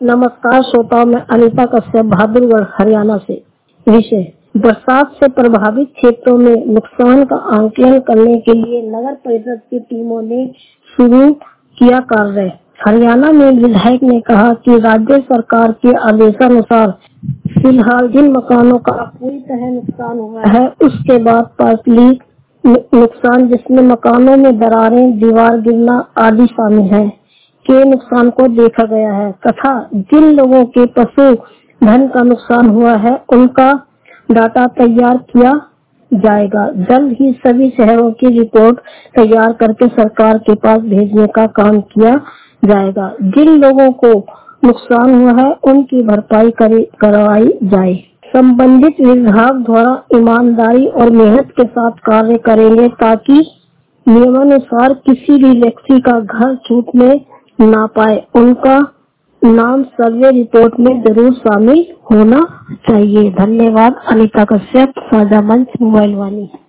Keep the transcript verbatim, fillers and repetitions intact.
नमस्कार श्रोताओं, मैं अनीता कश्यप बहादुरगढ़ हरियाणा से। विषय बरसात से प्रभावित क्षेत्रों में नुकसान का आंकलन करने के लिए नगर परिषद की टीमों ने शुरू किया कार्य। हरियाणा में विधायक ने कहा कि राज्य सरकार के आदेशानुसार फिलहाल जिन मकानों का पूरी तरह नुकसान हुआ है उसके बाद पार्टली नुकसान, जिसमें मकानों में दरारें, दीवार गिरना आदि शामिल है, के नुकसान को देखा गया है तथा जिन लोगों के पशु धन का नुकसान हुआ है उनका डाटा तैयार किया जाएगा। जल्द ही सभी शहरों की रिपोर्ट तैयार करके सरकार के पास भेजने का काम किया जाएगा। जिन लोगों को नुकसान हुआ है उनकी भरपाई करवाई जाए। संबंधित विभाग द्वारा ईमानदारी और मेहनत के साथ कार्य करेंगे ताकि नियमानुसार किसी भी व्यक्ति का घर छूटने ना पाए। उनका नाम सर्वे रिपोर्ट में जरूर शामिल होना चाहिए। धन्यवाद। अनीता कश्यप, साझा मंच, मोबाइल वाणी।